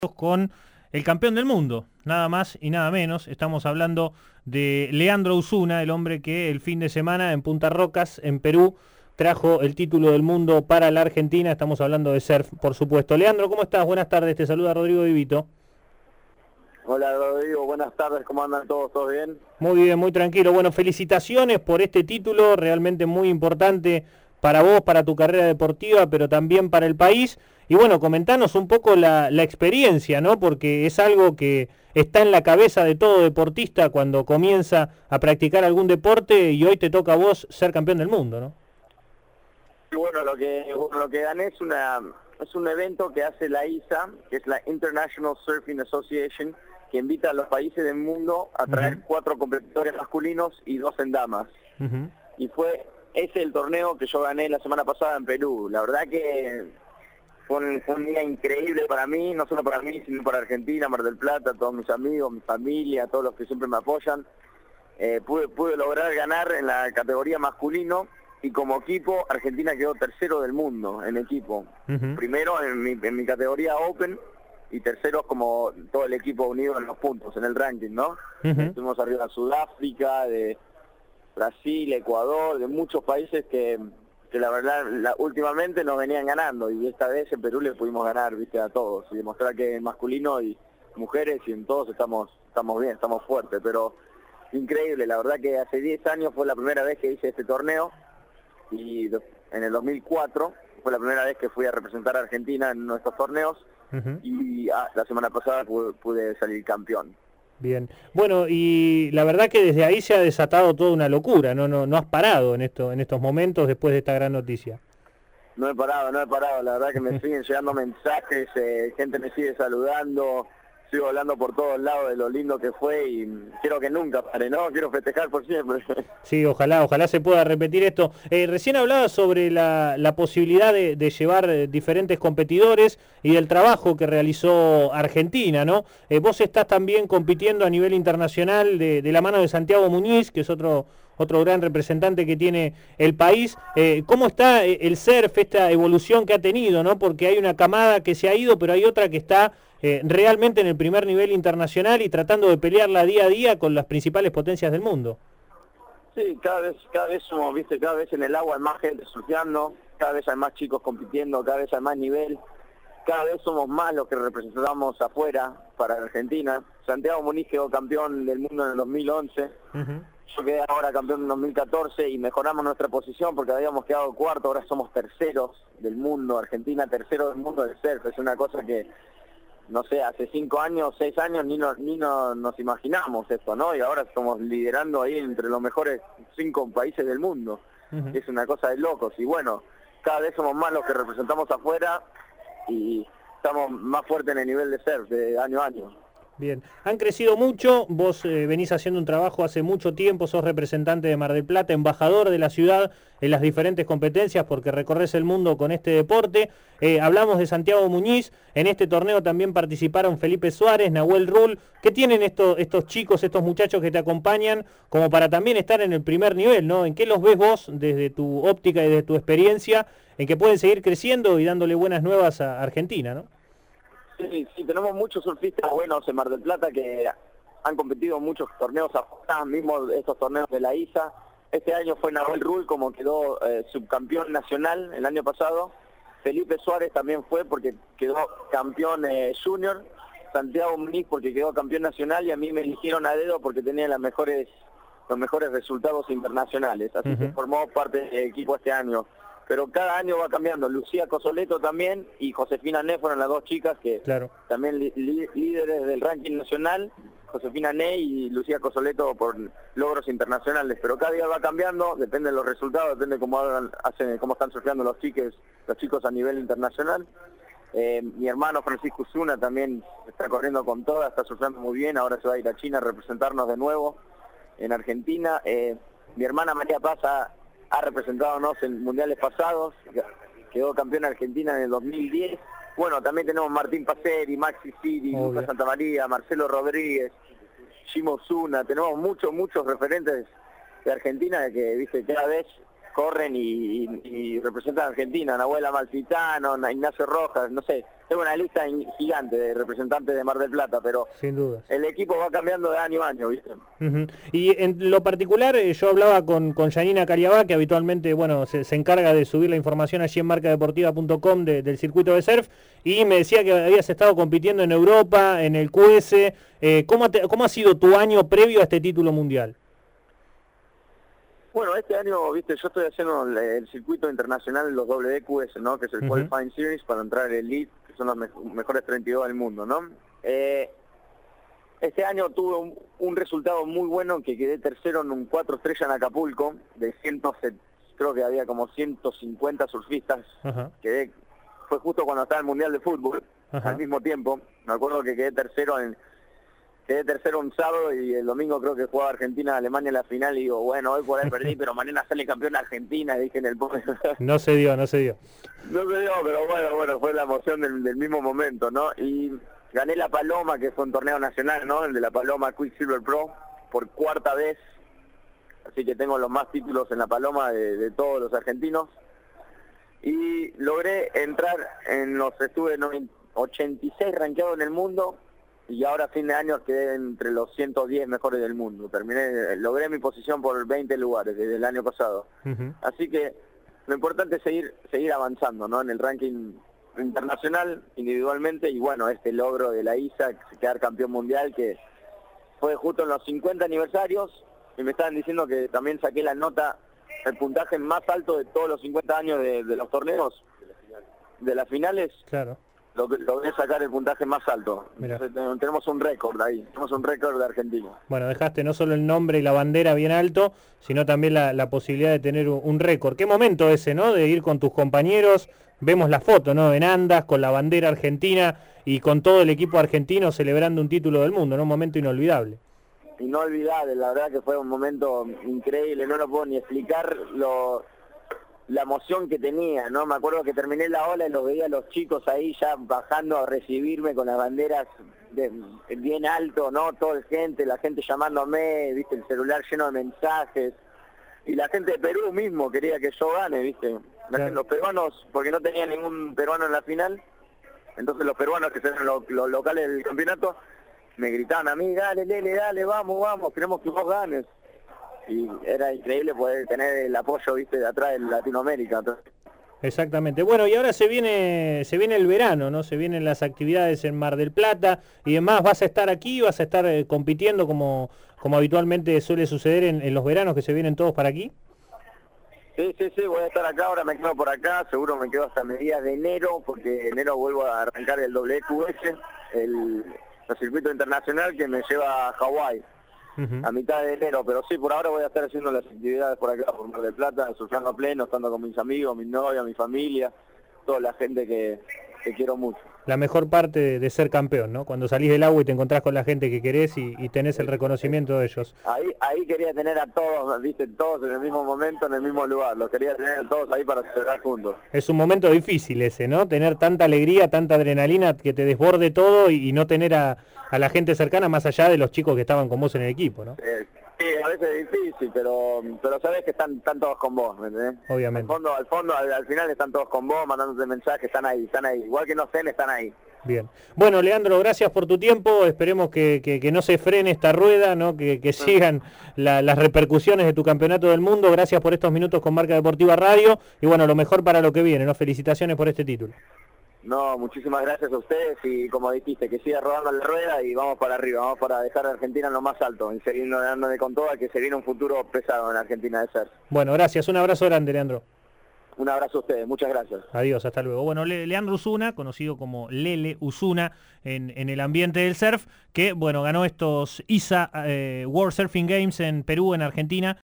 Con el campeón del mundo, nada más y nada menos. Estamos hablando de Leandro Osuna, el hombre que el fin de semana en Punta Rocas, en Perú, trajo el título del mundo para la Argentina. Estamos hablando de surf, por supuesto. Leandro, ¿cómo estás? Buenas tardes, te saluda Rodrigo Divito. Hola Rodrigo, buenas tardes, ¿cómo andan todos? ¿Todo bien? Muy bien, muy tranquilo. Bueno, felicitaciones por este título, realmente muy importante para vos, para tu carrera deportiva, pero también para el país. Y bueno, comentanos un poco la experiencia, ¿no? Porque es algo que está en la cabeza de todo deportista cuando comienza a practicar algún deporte y hoy te toca a vos ser campeón del mundo, ¿no? Y bueno, lo que gané es un evento que hace la ISA, que es la International Surfing Association, que invita a los países del mundo a traer 4 competidores masculinos y 2 en damas. Y ese el torneo que yo gané la semana pasada en Perú. La verdad que fue un día increíble para mí, no solo para mí, sino para Argentina, Mar del Plata, todos mis amigos, mi familia, todos los que siempre me apoyan. Pude lograr ganar en la categoría masculino y como equipo Argentina quedó tercero del mundo en equipo. Primero en mi categoría Open y tercero como todo el equipo unido en los puntos, en el ranking, ¿no? Estuvimos arriba de Sudáfrica, de Brasil, Ecuador, de muchos países que la verdad últimamente nos venían ganando y esta vez en Perú le pudimos ganar, viste, a todos y demostrar que en masculino y mujeres y en todos estamos bien, estamos fuertes, pero increíble, la verdad que hace 10 años fue la primera vez que hice este torneo y en el 2004 fue la primera vez que fui a representar a Argentina en nuestros torneos y la semana pasada pude salir campeón. Bien, bueno, y la verdad que desde ahí se ha desatado toda una locura, no has parado en estos momentos después de esta gran noticia. No he parado, la verdad que me siguen llegando mensajes, gente me sigue saludando, sigo hablando por todos lados de lo lindo que fue y quiero que nunca pare, ¿no? Quiero festejar por siempre. Sí, ojalá se pueda repetir esto. Recién hablaba sobre la posibilidad de llevar diferentes competidores y del trabajo que realizó Argentina, ¿no? Vos estás también compitiendo a nivel internacional de la mano de Santiago Muñiz, que es otro gran representante que tiene el país. ¿Cómo está el surf, esta evolución que ha tenido, ¿no? Porque hay una camada que se ha ido, pero hay otra que está realmente en el primer nivel internacional y tratando de pelearla día a día con las principales potencias del mundo. Sí, cada vez somos, viste, cada vez en el agua hay más gente surfeando, cada vez hay más chicos compitiendo, cada vez hay más nivel, cada vez somos más los que representamos afuera para Argentina. Santiago Muñiz quedó campeón del mundo en el 2011, yo quedé ahora campeón en 2014 y mejoramos nuestra posición porque habíamos quedado cuarto, ahora somos terceros del mundo, Argentina tercero del mundo del surf, es una cosa que no sé, hace 5 años, 6 años ni nos imaginamos esto, ¿no? Y ahora estamos liderando ahí entre los mejores 5 países del mundo. Es una cosa de locos. Y bueno, cada vez somos más los que representamos afuera y estamos más fuertes en el nivel de surf de año a año. Bien, han crecido mucho, vos venís haciendo un trabajo hace mucho tiempo, sos representante de Mar del Plata, embajador de la ciudad en las diferentes competencias porque recorres el mundo con este deporte. Hablamos de Santiago Muñiz, en este torneo también participaron Felipe Suárez, Nahuel Rull. ¿Qué tienen estos chicos, estos muchachos que te acompañan como para también estar en el primer nivel, ¿no? ¿En qué los ves vos desde tu óptica y desde tu experiencia en que pueden seguir creciendo y dándole buenas nuevas a Argentina, ¿no? Sí, tenemos muchos surfistas buenos en Mar del Plata que han competido en muchos torneos afuera, mismo estos torneos de la ISA. Este año fue Nahuel Rull como quedó subcampeón nacional el año pasado. Felipe Suárez también fue porque quedó campeón junior. Santiago Muñiz porque quedó campeón nacional y a mí me eligieron a dedo porque tenía los mejores resultados internacionales. Así que formó parte del equipo este año. Pero cada año va cambiando. Lucía Cosoleto también y Josefina Né fueron las 2 chicas que también líderes del ranking nacional. Josefina Né y Lucía Cosoleto por logros internacionales. Pero cada día va cambiando, depende de los resultados, depende de cómo están surfeando los chicos a nivel internacional. Mi hermano Francisco Osuna también está corriendo con todas, está surfeando muy bien. Ahora se va a ir a China a representarnos de nuevo en Argentina. Mi hermana María Paz ha representado en mundiales pasados, quedó campeón Argentina en el 2010. Bueno, también tenemos Martín Paceri, Maxi Siri, Lucas Santamaría, Marcelo Rodríguez, Jim Osuna, tenemos muchos referentes de Argentina que, viste, cada vez corren y representan a Argentina, Nahuel Amalfitano, Ignacio Rojas, no sé, tengo una lista gigante de representantes de Mar del Plata, pero sin duda el equipo va cambiando de año a año, ¿viste? Y en lo particular, yo hablaba con Janina Cariabá, que habitualmente, bueno, se encarga de subir la información allí en marcadeportiva.com del circuito de surf, y me decía que habías estado compitiendo en Europa, en el QS. ¿Cómo ha sido tu año previo a este título mundial? Bueno, este año, viste, yo estoy haciendo el circuito internacional, los WQS, ¿no? Que es el Qualifying Series para entrar al Elite, que son los mejores 32 del mundo, ¿no? Este año tuve un resultado muy bueno, que quedé tercero en un 4 estrellas en Acapulco, de 170, creo que había como 150 surfistas. Fue justo cuando estaba el Mundial de Fútbol, al mismo tiempo. Me acuerdo que quedé tercero un sábado y el domingo creo que jugaba Argentina-Alemania en la final y digo, bueno, hoy por ahí perdí, pero mañana sale campeón Argentina, dije en el post. No se dio. No se dio, pero bueno, fue la emoción del mismo momento, ¿no? Y gané la Paloma, que fue un torneo nacional, ¿no? El de la Paloma Quicksilver Pro, por cuarta vez. Así que tengo los más títulos en la Paloma de todos los argentinos. Y logré entrar estuve en 86 rankeado en el mundo, y ahora a fin de año quedé entre los 110 mejores del mundo. Logré mi posición por 20 lugares desde el año pasado. Así que lo importante es seguir avanzando, ¿no? En el ranking internacional, individualmente, y bueno, este logro de la ISA, quedar campeón mundial, que fue justo en los 50 aniversarios, y me estaban diciendo que también saqué la nota, el puntaje más alto de todos los 50 años de los torneos, de las finales. Claro. Logré sacar el puntaje más alto. Entonces, tenemos un récord ahí, tenemos un récord de Argentina. Bueno, dejaste no solo el nombre y la bandera bien alto, sino también la posibilidad de tener un récord. Qué momento ese, ¿no? De ir con tus compañeros, vemos la foto, ¿no? En andas, con la bandera argentina y con todo el equipo argentino celebrando un título del mundo, ¿no? Un momento inolvidable. Inolvidable, la verdad que fue un momento increíble, no lo puedo ni explicar la emoción que tenía, ¿no? Me acuerdo que terminé la ola y los veía a los chicos ahí ya bajando a recibirme con las banderas bien alto, ¿no? Toda la gente llamándome, ¿viste? El celular lleno de mensajes. Y la gente de Perú mismo quería que yo gane, ¿viste? Claro. Los peruanos, porque no tenía ningún peruano en la final, entonces los peruanos, que eran los locales del campeonato, me gritaban a mí, dale, Lele, dale, vamos, queremos que vos ganes. Y era increíble poder tener el apoyo, viste, de atrás de Latinoamérica. Exactamente. Bueno, y ahora se viene el verano, ¿no? Se vienen las actividades en Mar del Plata y demás. ¿Vas a estar aquí? ¿Vas a estar compitiendo como habitualmente suele suceder en los veranos, que se vienen todos para aquí? Sí, voy a estar acá, ahora me quedo por acá, seguro me quedo hasta mediados de enero, porque en enero vuelvo a arrancar el WQS, el circuito internacional que me lleva a Hawái. A mitad de enero, pero sí, por ahora voy a estar haciendo las actividades por acá, por Mar del Plata, surfando a pleno, estando con mis amigos, mi novia, mi familia, toda la gente que quiero mucho. La mejor parte de ser campeón, ¿no? Cuando salís del agua y te encontrás con la gente que querés y tenés el reconocimiento de ellos. Ahí quería tener a todos, viste, todos en el mismo momento, en el mismo lugar, los quería tener a todos ahí para celebrar juntos. Es un momento difícil ese, ¿no? Tener tanta alegría, tanta adrenalina, que te desborde todo y no tener a la gente cercana más allá de los chicos que estaban con vos en el equipo, ¿no? Sí, a veces es difícil, pero sabés que están todos con vos, ¿me entendés? Obviamente. Al fondo, al final están todos con vos, mandándote mensajes, están ahí. Igual que no estén, están ahí. Bien. Bueno, Leandro, gracias por tu tiempo. Esperemos que no se frene esta rueda, ¿no? Que sigan las repercusiones de tu campeonato del mundo. Gracias por estos minutos con Marca Deportiva Radio. Y bueno, lo mejor para lo que viene, ¿no? Felicitaciones por este título. No, muchísimas gracias a ustedes y como dijiste, que siga rodando la rueda y vamos para arriba, vamos para dejar a Argentina en lo más alto y seguir dándole con toda, que se viene un futuro pesado en Argentina de ser. Bueno, gracias, un abrazo grande, Leandro. Un abrazo a ustedes, muchas gracias. Adiós, hasta luego. Bueno, Leandro Osuna, conocido como Lele Osuna en el ambiente del surf, que bueno, ganó estos ISA World Surfing Games en Perú, en Argentina,